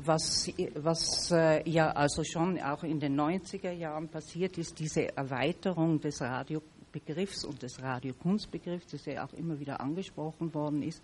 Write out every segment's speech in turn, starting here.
was ja also schon auch in den 90er Jahren passiert ist, diese Erweiterung des Radiobegriffs und des Radiokunstbegriffs, das ja auch immer wieder angesprochen worden ist,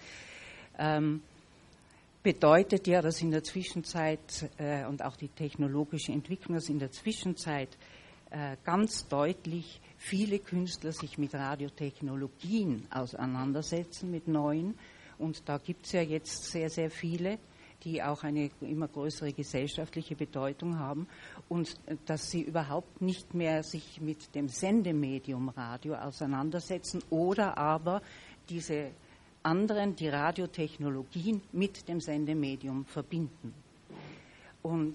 bedeutet ja, dass in der Zwischenzeit und auch die technologische Entwicklung, dass in der Zwischenzeit ganz deutlich viele Künstler sich mit Radiotechnologien auseinandersetzen, mit neuen. Und da gibt es ja jetzt sehr, sehr viele, die auch eine immer größere gesellschaftliche Bedeutung haben, und dass sie überhaupt nicht mehr sich mit dem Sendemedium Radio auseinandersetzen oder aber diese anderen, die Radiotechnologien mit dem Sendemedium verbinden. Und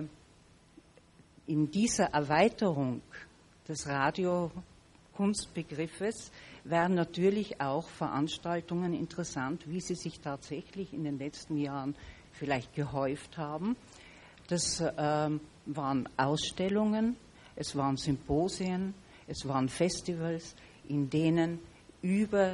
in dieser Erweiterung des Radiokunstbegriffes wären natürlich auch Veranstaltungen interessant, wie sie sich tatsächlich in den letzten Jahren vielleicht gehäuft haben. Das waren Ausstellungen, es waren Symposien, es waren Festivals, in denen über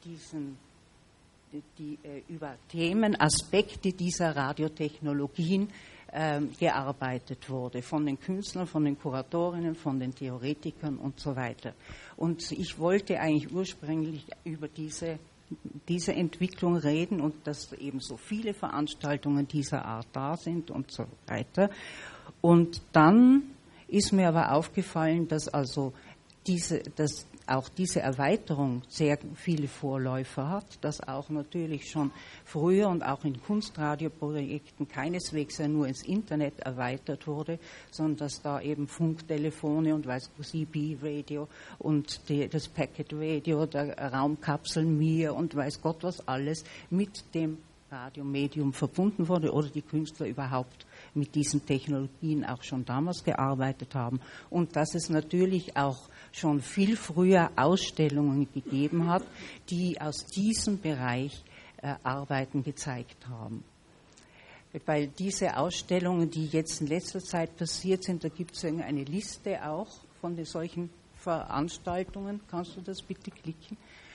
Themen, Aspekte dieser Radiotechnologien gearbeitet wurde, von den Künstlern, von den Kuratorinnen, von den Theoretikern und so weiter. Und ich wollte eigentlich ursprünglich über diese Entwicklung reden und dass eben so viele Veranstaltungen dieser Art da sind und so weiter. Und dann ist mir aber aufgefallen, dass also auch diese Erweiterung sehr viele Vorläufer hat, dass auch natürlich schon früher und auch in Kunstradioprojekten keineswegs ja nur ins Internet erweitert wurde, sondern dass da eben Funktelefone und CB-Radio und das Packet Radio, der Raumkapsel Mir und weiß Gott was alles mit dem Radiomedium verbunden wurde oder die Künstler überhaupt mit diesen Technologien auch schon damals gearbeitet haben, und dass es natürlich auch schon viel früher Ausstellungen gegeben hat, die aus diesem Bereich Arbeiten gezeigt haben. Weil diese Ausstellungen, die jetzt in letzter Zeit passiert sind, da gibt es eine Liste auch von solchen Veranstaltungen. Kannst du das bitte klicken?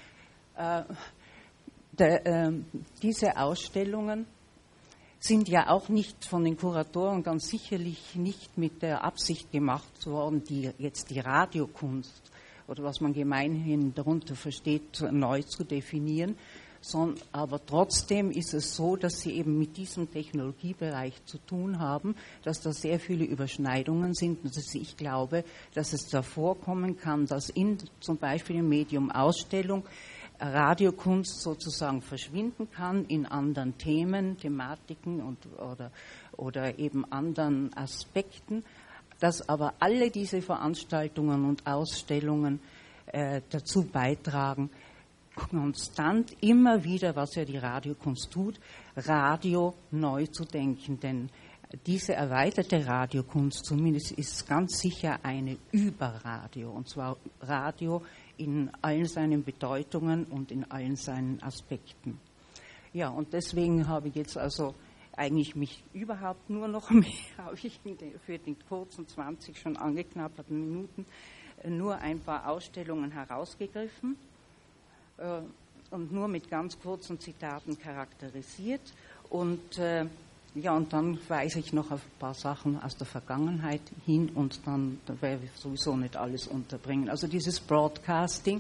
Diese Ausstellungen sind ja auch nicht von den Kuratoren ganz sicherlich nicht mit der Absicht gemacht worden, jetzt die Radiokunst oder was man gemeinhin darunter versteht, neu zu definieren, aber trotzdem ist es so, dass sie eben mit diesem Technologiebereich zu tun haben, dass da sehr viele Überschneidungen sind und dass ich glaube, dass es da vorkommen kann, dass zum Beispiel im Medium Ausstellung Radiokunst sozusagen verschwinden kann in anderen Themen, Thematiken oder eben anderen Aspekten, dass aber alle diese Veranstaltungen und Ausstellungen dazu beitragen, konstant immer wieder, was ja die Radiokunst tut, Radio neu zu denken, denn diese erweiterte Radiokunst zumindest ist ganz sicher eine Überradio, und zwar Radio in allen seinen Bedeutungen und in allen seinen Aspekten. Ja, und deswegen habe ich jetzt also eigentlich mich überhaupt nur noch mehr, habe ich für die kurzen 20 schon angeknapperten Minuten nur ein paar Ausstellungen herausgegriffen und nur mit ganz kurzen Zitaten charakterisiert. Und und dann weise ich noch auf ein paar Sachen aus der Vergangenheit hin und dann werde ich sowieso nicht alles unterbringen. Also dieses Broadcasting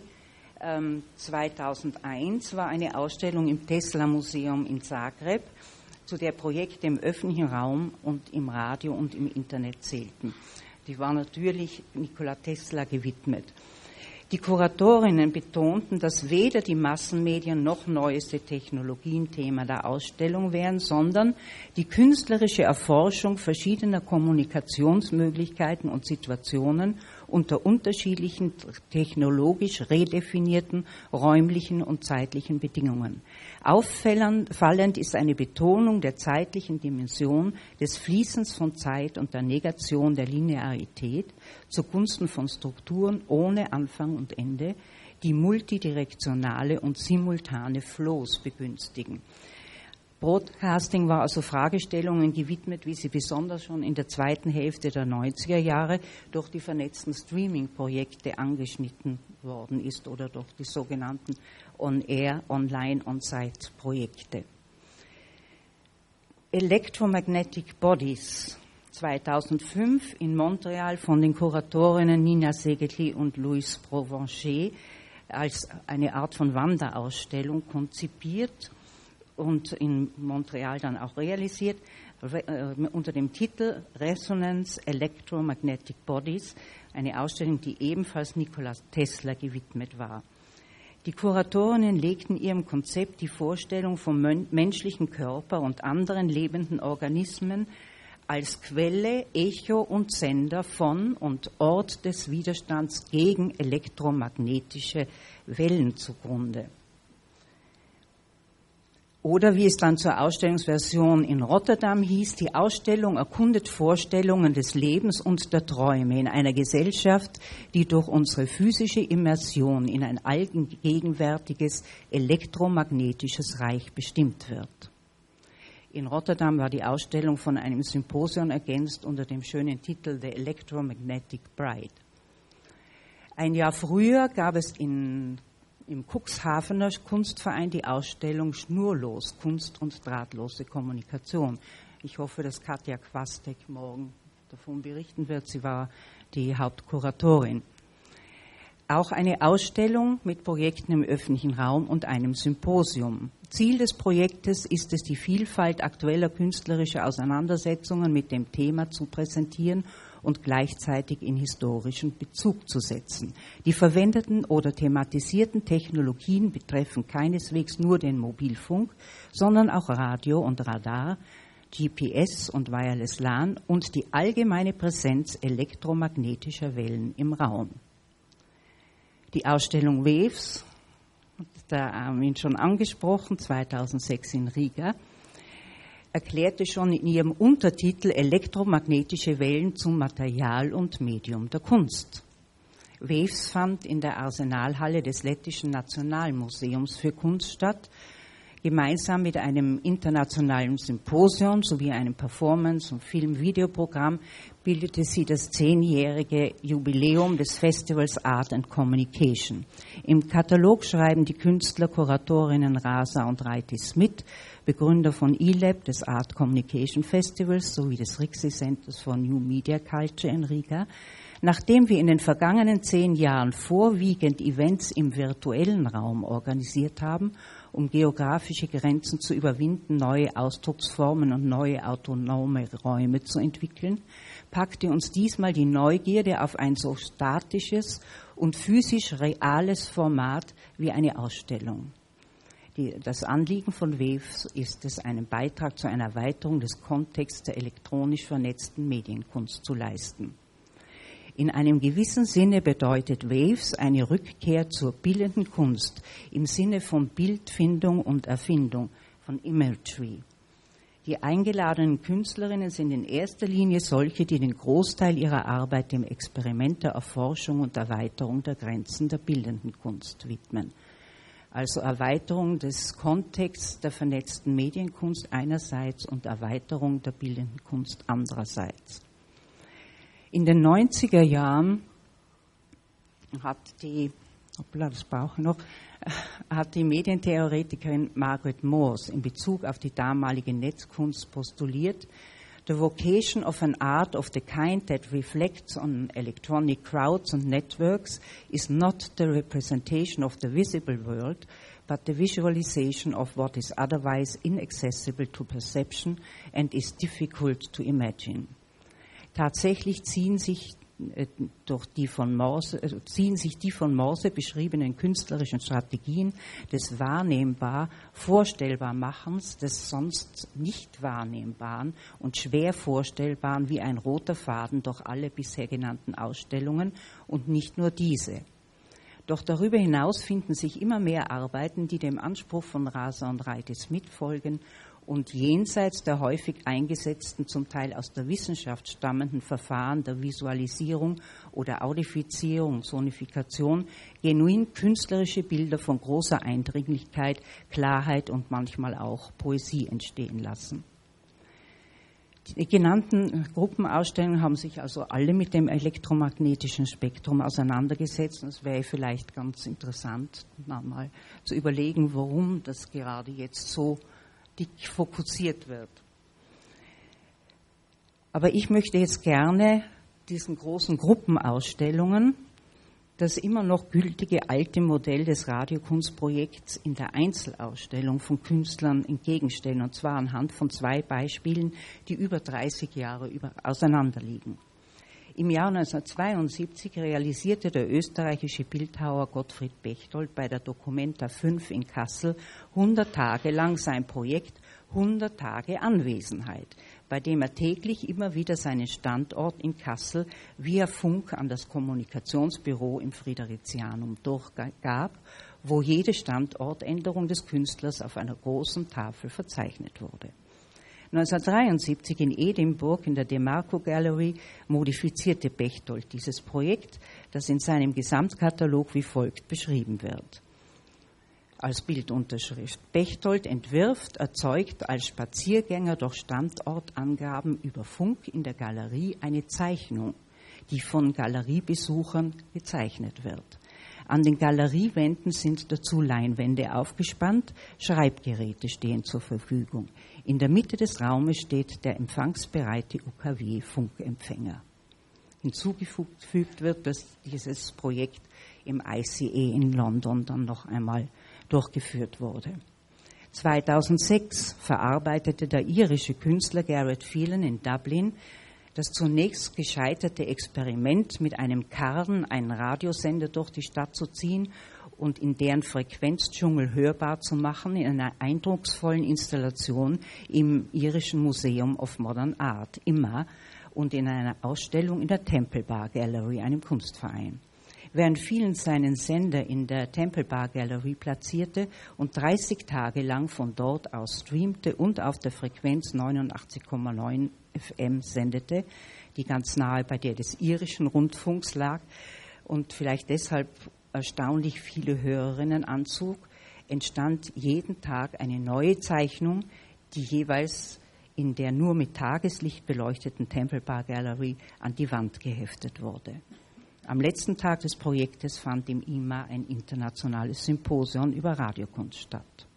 2001 war eine Ausstellung im Tesla Museum in Zagreb, zu der Projekte im öffentlichen Raum und im Radio und im Internet zählten. Die war natürlich Nikola Tesla gewidmet. Die Kuratorinnen betonten, dass weder die Massenmedien noch neueste Technologien Thema der Ausstellung wären, sondern die künstlerische Erforschung verschiedener Kommunikationsmöglichkeiten und Situationen unter unterschiedlichen technologisch redefinierten räumlichen und zeitlichen Bedingungen. Auffallend ist eine Betonung der zeitlichen Dimension, des Fließens von Zeit und der Negation der Linearität zugunsten von Strukturen ohne Anfang und Ende, die multidirektionale und simultane Flows begünstigen. Broadcasting war also Fragestellungen gewidmet, wie sie besonders schon in der zweiten Hälfte der 90er Jahre durch die vernetzten Streaming-Projekte angeschnitten worden ist oder durch die sogenannten On-Air, Online, On-Site-Projekte. Electromagnetic Bodies 2005 in Montreal von den Kuratorinnen Nina Segetli und Louise Provencher als eine Art von Wanderausstellung konzipiert und in Montreal dann auch realisiert, unter dem Titel Resonance Electromagnetic Bodies, eine Ausstellung, die ebenfalls Nikola Tesla gewidmet war. Die Kuratorinnen legten ihrem Konzept die Vorstellung vom menschlichen Körper und anderen lebenden Organismen als Quelle, Echo und Sender von und Ort des Widerstands gegen elektromagnetische Wellen zugrunde. Oder wie es dann zur Ausstellungsversion in Rotterdam hieß, die Ausstellung erkundet Vorstellungen des Lebens und der Träume in einer Gesellschaft, die durch unsere physische Immersion in ein allgegenwärtiges elektromagnetisches Reich bestimmt wird. In Rotterdam war die Ausstellung von einem Symposium ergänzt unter dem schönen Titel The Electromagnetic Bride. Ein Jahr früher gab es im Cuxhavener Kunstverein die Ausstellung Schnurlos, Kunst und drahtlose Kommunikation. Ich hoffe, dass Katja Kwastek morgen davon berichten wird. Sie war die Hauptkuratorin. Auch eine Ausstellung mit Projekten im öffentlichen Raum und einem Symposium. Ziel des Projektes ist es, die Vielfalt aktueller künstlerischer Auseinandersetzungen mit dem Thema zu präsentieren und gleichzeitig in historischen Bezug zu setzen. Die verwendeten oder thematisierten Technologien betreffen keineswegs nur den Mobilfunk, sondern auch Radio und Radar, GPS und Wireless LAN und die allgemeine Präsenz elektromagnetischer Wellen im Raum. Die Ausstellung Waves, da haben wir ihn schon angesprochen, 2006 in Riga, erklärte schon in ihrem Untertitel elektromagnetische Wellen zum Material und Medium der Kunst. Waves fand in der Arsenalhalle des Lettischen Nationalmuseums für Kunst statt, gemeinsam mit einem internationalen Symposium sowie einem Performance- und Film-Videoprogramm bildete sie das 10-jährige Jubiläum des Festivals Art and Communication. Im Katalog schreiben die Künstler, Kuratorinnen Rasa und Reiti Smith, Begründer von eLab, des Art Communication Festivals sowie des Rixi Centers for New Media Culture in Riga, nachdem wir in den vergangenen 10 Jahren vorwiegend Events im virtuellen Raum organisiert haben, um geografische Grenzen zu überwinden, neue Ausdrucksformen und neue autonome Räume zu entwickeln, packte uns diesmal die Neugierde auf ein so statisches und physisch reales Format wie eine Ausstellung. Das Anliegen von Waves ist es, einen Beitrag zu einer Erweiterung des Kontexts der elektronisch vernetzten Medienkunst zu leisten. In einem gewissen Sinne bedeutet Waves eine Rückkehr zur bildenden Kunst im Sinne von Bildfindung und Erfindung, von Imagery. Die eingeladenen Künstlerinnen sind in erster Linie solche, die den Großteil ihrer Arbeit dem Experiment der Erforschung und Erweiterung der Grenzen der bildenden Kunst widmen. Also Erweiterung des Kontexts der vernetzten Medienkunst einerseits und Erweiterung der bildenden Kunst andererseits. In den 90er Jahren hat die Medientheoretikerin Margaret Morse in Bezug auf die damalige Netzkunst postuliert, the vocation of an art of the kind that reflects on electronic crowds and networks is not the representation of the visible world, but the visualization of what is otherwise inaccessible to perception and is difficult to imagine. Tatsächlich ziehen sich die von Morse beschriebenen künstlerischen Strategien des Vorstellbarmachens, des sonst nicht Wahrnehmbaren und schwer Vorstellbaren wie ein roter Faden durch alle bisher genannten Ausstellungen und nicht nur diese. Doch darüber hinaus finden sich immer mehr Arbeiten, die dem Anspruch von Rasa und Reiti Smith folgen und jenseits der häufig eingesetzten, zum Teil aus der Wissenschaft stammenden Verfahren der Visualisierung oder Audifizierung, Sonifikation, genuin künstlerische Bilder von großer Eindringlichkeit, Klarheit und manchmal auch Poesie entstehen lassen. Die genannten Gruppenausstellungen haben sich also alle mit dem elektromagnetischen Spektrum auseinandergesetzt. Und es wäre vielleicht ganz interessant, mal zu überlegen, warum das gerade jetzt so dick fokussiert wird. Aber ich möchte jetzt gerne diesen großen Gruppenausstellungen das immer noch gültige alte Modell des Radiokunstprojekts in der Einzelausstellung von Künstlern entgegenstellen, und zwar anhand von 2 Beispielen, die über 30 Jahre auseinanderliegen. Im Jahr 1972 realisierte der österreichische Bildhauer Gottfried Bechtold bei der Documenta 5 in Kassel 100 Tage lang sein Projekt 100 Tage Anwesenheit, bei dem er täglich immer wieder seinen Standort in Kassel via Funk an das Kommunikationsbüro im Fridericianum durchgab, wo jede Standortänderung des Künstlers auf einer großen Tafel verzeichnet wurde. 1973 in Edinburgh in der DeMarco Gallery modifizierte Bechtold dieses Projekt, das in seinem Gesamtkatalog wie folgt beschrieben wird. Als Bildunterschrift: Bechtold entwirft, erzeugt als Spaziergänger durch Standortangaben über Funk in der Galerie eine Zeichnung, die von Galeriebesuchern gezeichnet wird. An den Galeriewänden sind dazu Leinwände aufgespannt, Schreibgeräte stehen zur Verfügung. In der Mitte des Raumes steht der empfangsbereite UKW-Funkempfänger. Hinzugefügt wird, dass dieses Projekt im ICE in London dann noch einmal durchgeführt wurde. 2006 verarbeitete der irische Künstler Gareth Phelan in Dublin das zunächst gescheiterte Experiment, mit einem Karren einen Radiosender durch die Stadt zu ziehen und in deren Frequenzdschungel hörbar zu machen, in einer eindrucksvollen Installation im irischen Museum of Modern Art, IMA, und in einer Ausstellung in der Temple Bar Gallery, einem Kunstverein. Während Phelan seinen Sender in der Temple Bar Gallery platzierte und 30 Tage lang von dort aus streamte und auf der Frequenz 89,9 FM sendete, die ganz nahe bei der des irischen Rundfunks lag und vielleicht deshalb erstaunlich viele Hörerinnen anzog, entstand jeden Tag eine neue Zeichnung, die jeweils in der nur mit Tageslicht beleuchteten Temple Bar Gallery an die Wand geheftet wurde. Am letzten Tag des Projektes fand im IMA ein internationales Symposium über Radiokunst statt.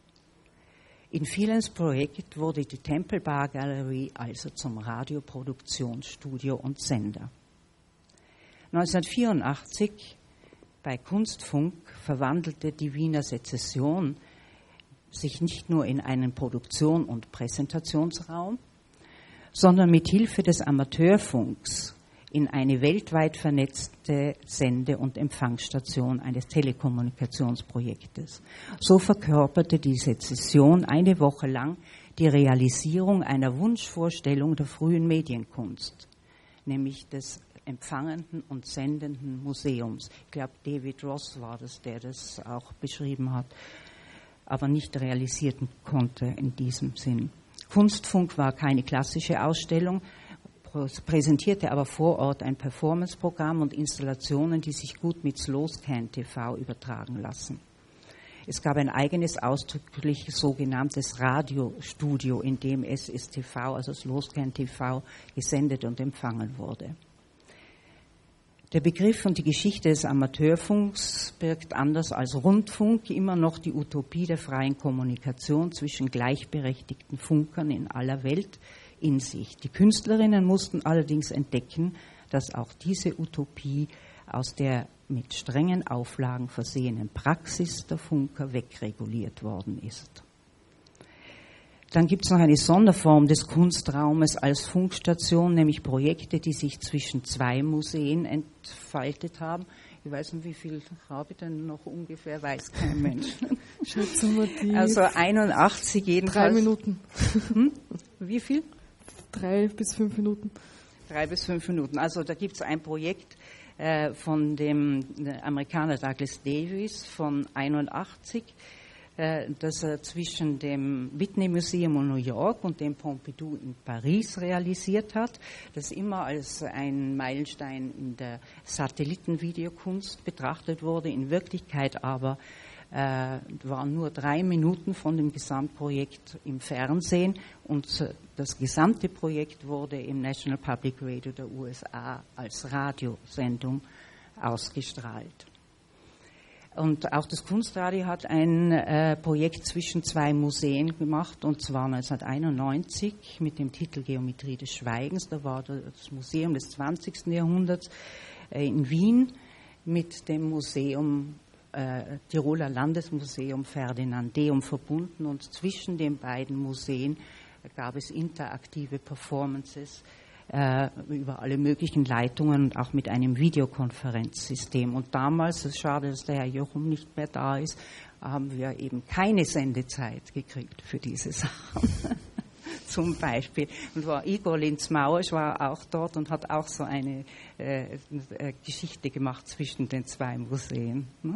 In Phelans Projekt wurde die Temple Bar Gallery also zum Radioproduktionsstudio und Sender. 1984 bei Kunstfunk verwandelte die Wiener Sezession sich nicht nur in einen Produktion- und Präsentationsraum, sondern mit Hilfe des Amateurfunks in eine weltweit vernetzte Sende- und Empfangsstation eines Telekommunikationsprojektes. So verkörperte die Sezession eine Woche lang die Realisierung einer Wunschvorstellung der frühen Medienkunst, nämlich des empfangenden und sendenden Museums. Ich glaube, David Ross war das, der das auch beschrieben hat, aber nicht realisieren konnte in diesem Sinn. Kunstfunk war keine klassische Ausstellung, präsentierte aber vor Ort ein Performanceprogramm und Installationen, die sich gut mit Slowscan TV übertragen lassen. Es gab ein eigenes, ausdrücklich sogenanntes Radiostudio, in dem SSTV, also Slowscan TV, gesendet und empfangen wurde. Der Begriff und die Geschichte des Amateurfunks birgt anders als Rundfunk immer noch die Utopie der freien Kommunikation zwischen gleichberechtigten Funkern in aller Welt in sich. Die Künstlerinnen mussten allerdings entdecken, dass auch diese Utopie aus der mit strengen Auflagen versehenen Praxis der Funker wegreguliert worden ist. Dann gibt es noch eine Sonderform des Kunstraumes als Funkstation, nämlich Projekte, die sich zwischen 2 Museen entfaltet haben. Ich weiß nicht, wie viel habe ich denn noch ungefähr, weiß kein Mensch. Schätze mal die. Also 81 jedenfalls. 3 Minuten. Wie viel? 3 bis 5 Minuten. 3 bis 5 Minuten. Also da gibt es ein Projekt von dem Amerikaner Douglas Davis von 81, das er zwischen dem Whitney Museum in New York und dem Pompidou in Paris realisiert hat, das immer als ein Meilenstein in der Satellitenvideokunst betrachtet wurde. In Wirklichkeit aber waren nur 3 Minuten von dem Gesamtprojekt im Fernsehen und das gesamte Projekt wurde im National Public Radio der USA als Radiosendung ausgestrahlt. Und auch das Kunstradio hat ein Projekt zwischen zwei Museen gemacht, und zwar 1991 mit dem Titel Geometrie des Schweigens. Da war das Museum des 20. Jahrhunderts in Wien mit dem Museum, Tiroler Landesmuseum Ferdinandeum verbunden, und zwischen den beiden Museen gab es interaktive Performances über alle möglichen Leitungen und auch mit einem Videokonferenzsystem. Und damals, es ist schade, dass der Herr Jochum nicht mehr da ist, haben wir eben keine Sendezeit gekriegt für diese Sachen. Zum Beispiel. Und Igor Linz-Mauesch war auch dort und hat auch so eine Geschichte gemacht zwischen den zwei Museen. Ne?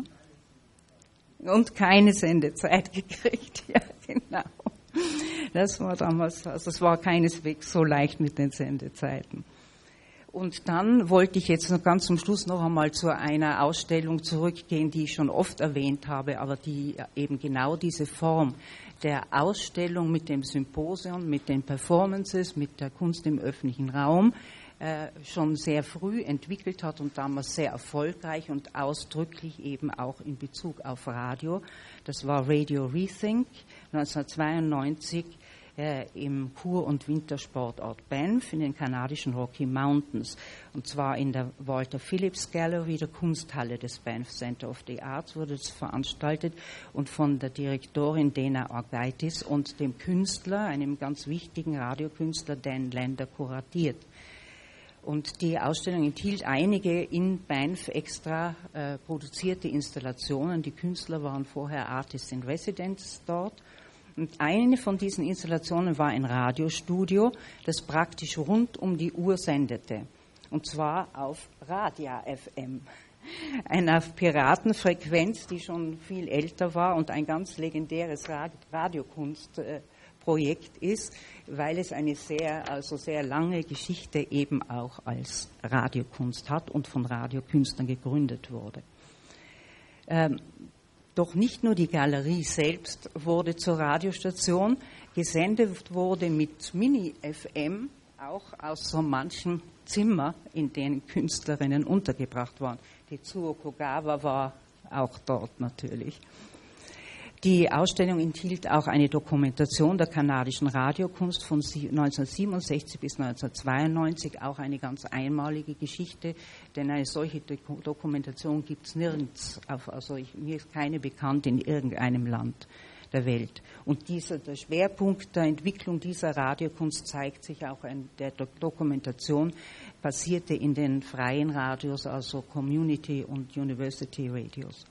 Und keine Sendezeit gekriegt, ja genau. Das war damals, also es war keineswegs so leicht mit den Sendezeiten. Und dann wollte ich jetzt noch ganz zum Schluss noch einmal zu einer Ausstellung zurückgehen, die ich schon oft erwähnt habe, aber die eben genau diese Form der Ausstellung mit dem Symposium, mit den Performances, mit der Kunst im öffentlichen Raum schon sehr früh entwickelt hat und damals sehr erfolgreich und ausdrücklich eben auch in Bezug auf Radio. Das war Radio Rethink 1992 im Kur- und Wintersportort Banff in den kanadischen Rocky Mountains. Und zwar in der Walter Phillips Gallery, der Kunsthalle des Banff Center of the Arts, wurde es veranstaltet und von der Direktorin Dana Orgaitis und dem Künstler, einem ganz wichtigen Radiokünstler Dan Lander, kuratiert. Und die Ausstellung enthielt einige in Banff extra produzierte Installationen. Die Künstler waren vorher Artists in Residence dort. Und eine von diesen Installationen war ein Radiostudio, das praktisch rund um die Uhr sendete. Und zwar auf Radia FM, einer Piratenfrequenz, die schon viel älter war und ein ganz legendäres Radiokunstprojekt ist, weil es eine sehr lange Geschichte eben auch als Radiokunst hat und von Radiokünstlern gegründet wurde. Doch nicht nur die Galerie selbst wurde zur Radiostation, gesendet wurde mit Mini-FM auch aus so manchem Zimmer, in denen Künstlerinnen untergebracht waren. Die Tsuo Kogawa war auch dort natürlich. Die Ausstellung enthielt auch eine Dokumentation der kanadischen Radiokunst von 1967 bis 1992, auch eine ganz einmalige Geschichte, denn eine solche Dokumentation gibt es nirgends, mir ist keine bekannt in irgendeinem Land der Welt. Und der Schwerpunkt der Entwicklung dieser Radiokunst zeigt sich auch in der Dokumentation, basierte in den freien Radios, also Community und University Radios.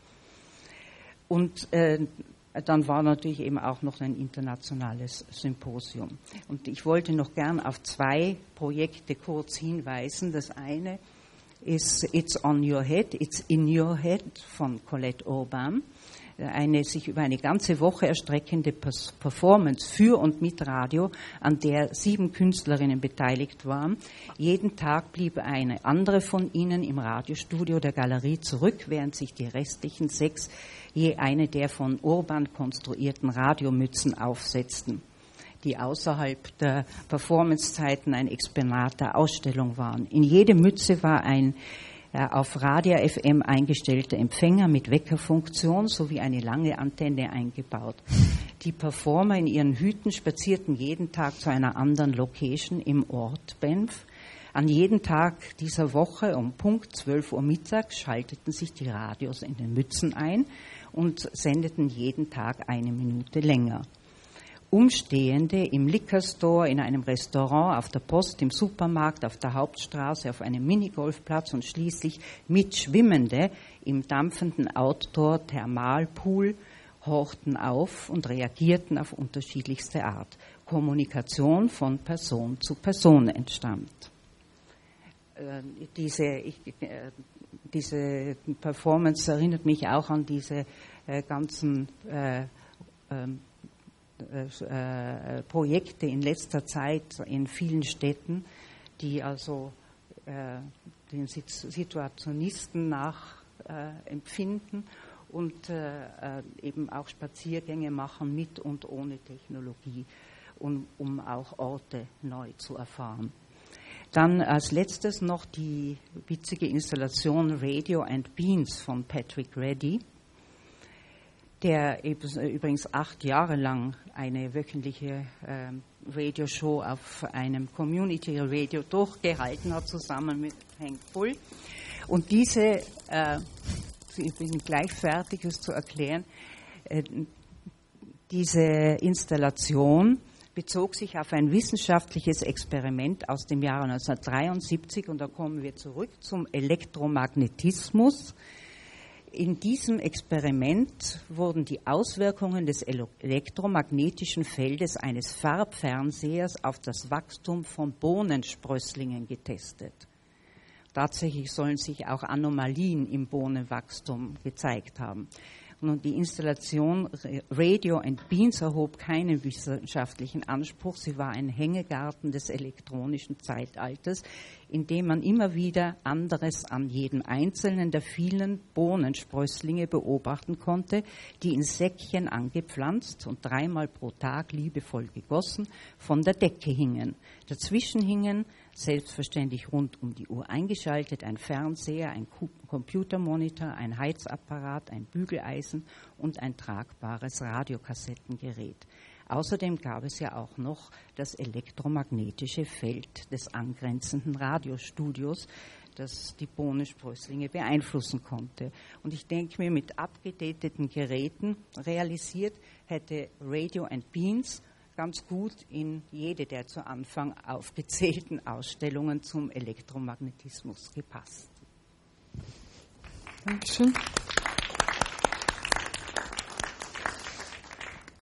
Und dann war natürlich eben auch noch ein internationales Symposium. Und ich wollte noch gern auf zwei Projekte kurz hinweisen. Das eine ist It's on Your Head, It's in Your Head von Colette Urban. Eine sich über eine ganze Woche erstreckende Performance für und mit Radio, an der 7 Künstlerinnen beteiligt waren. Jeden Tag blieb eine andere von ihnen im Radiostudio der Galerie zurück, während sich die restlichen 6 je eine der von Urban konstruierten Radiomützen aufsetzten, die außerhalb der Performancezeiten ein Exponat der Ausstellung waren. In jede Mütze war ein auf Radia FM eingestellter Empfänger mit Weckerfunktion sowie eine lange Antenne eingebaut. Die Performer in ihren Hüten spazierten jeden Tag zu einer anderen Location im Ort Banff. An jedem Tag dieser Woche um Punkt 12 Uhr mittags schalteten sich die Radios in den Mützen ein und sendeten jeden Tag 1 Minute länger. Umstehende im Liquor Store, in einem Restaurant, auf der Post, im Supermarkt, auf der Hauptstraße, auf einem Minigolfplatz und schließlich Mitschwimmende im dampfenden Outdoor-Thermalpool horchten auf und reagierten auf unterschiedlichste Art. Kommunikation von Person zu Person entstand. Diese Performance erinnert mich auch an diese ganzen Projekte in letzter Zeit in vielen Städten, die also den Situationisten nachempfinden und eben auch Spaziergänge machen mit und ohne Technologie, um auch Orte neu zu erfahren. Dann als letztes noch die witzige Installation Radio and Beans von Patrick Reddy. der übrigens 8 Jahre lang eine wöchentliche Radioshow auf einem Community Radio durchgehalten hat, zusammen mit Hank Bull. Und diese, ich bin gleich fertig, es zu erklären, diese Installation bezog sich auf ein wissenschaftliches Experiment aus dem Jahre 1973, und da kommen wir zurück zum Elektromagnetismus. In diesem Experiment wurden die Auswirkungen des elektromagnetischen Feldes eines Farbfernsehers auf das Wachstum von Bohnensprösslingen getestet. Tatsächlich sollen sich auch Anomalien im Bohnenwachstum gezeigt haben. Nun, die Installation Radio and Beans erhob keinen wissenschaftlichen Anspruch. Sie war ein Hängegarten des elektronischen Zeitalters, in dem man immer wieder anderes an jedem einzelnen der vielen Bohnensprösslinge beobachten konnte, die in Säckchen angepflanzt und 3-mal pro Tag liebevoll gegossen von der Decke hingen. Dazwischen hingen, selbstverständlich rund um die Uhr eingeschaltet, ein Fernseher, ein Computermonitor, ein Heizapparat, ein Bügeleisen und ein tragbares Radiokassettengerät. Außerdem gab es ja auch noch das elektromagnetische Feld des angrenzenden Radiostudios, das die Bohnensprösslinge beeinflussen konnte. Und ich denke mir, mit abgedateten Geräten realisiert, hätte Radio and Beans ganz gut in jede der zu Anfang aufgezählten Ausstellungen zum Elektromagnetismus gepasst. Dankeschön.